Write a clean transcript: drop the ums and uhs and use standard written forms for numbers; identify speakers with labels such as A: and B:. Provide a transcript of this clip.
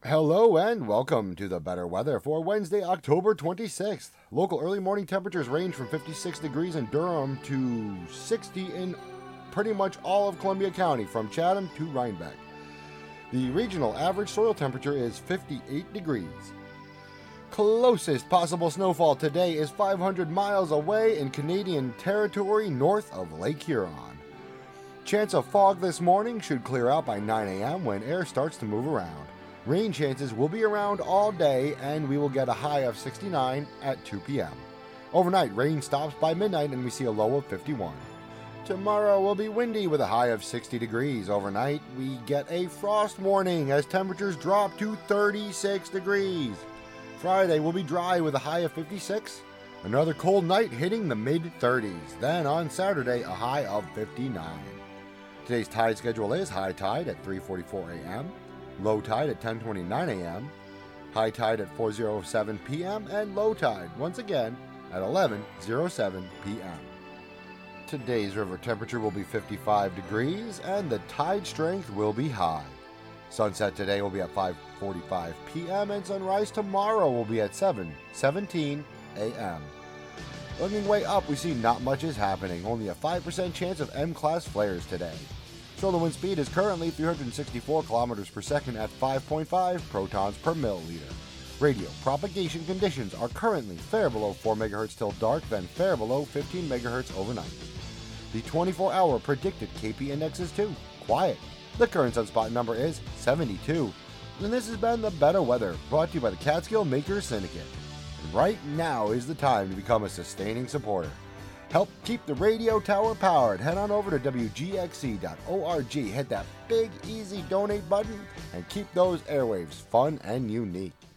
A: Hello and welcome to the better weather for Wednesday, October 26th. Local early morning temperatures range from 56 degrees in Durham to 60 in pretty much all of Columbia County from Chatham to Rhinebeck. The regional average soil temperature is 58 degrees. Closest possible snowfall today is 500 miles away in Canadian territory north of Lake Huron. Chance of fog this morning should clear out by 9 a.m. when air starts to move around. Rain chances will be around all day and we will get a high of 69 at 2 p.m. Overnight, rain stops by midnight and we see a low of 51. Tomorrow will be windy with a high of 60 degrees. Overnight, we get a frost warning as temperatures drop to 36 degrees. Friday will be dry with a high of 56. Another cold night hitting the mid-30s. Then on Saturday, a high of 59. Today's tide schedule is high tide at 3:44 a.m., low tide at 10:29 a.m., high tide at 4:07 p.m., and low tide, once again, at 11:07 p.m. Today's river temperature will be 55 degrees, and the tide strength will be high. Sunset today will be at 5:45 p.m., and sunrise tomorrow will be at 7:17 a.m. Looking way up, we see not much is happening, only a 5% chance of M-class flares today. Solar wind speed is currently 364 kilometers per second at 5.5 protons per milliliter. Radio propagation conditions are currently fair below 4 MHz till dark, then fair below 15 MHz overnight. The 24-hour predicted KP index is 2, quiet. The current sunspot number is 72. And this has been The Better Weather, brought to you by the Catskill Makers Syndicate. And right now is the time to become a sustaining supporter. Help keep the radio tower powered. Head on over to WGXC.org, hit that big, easy donate button, and keep those airwaves fun and unique.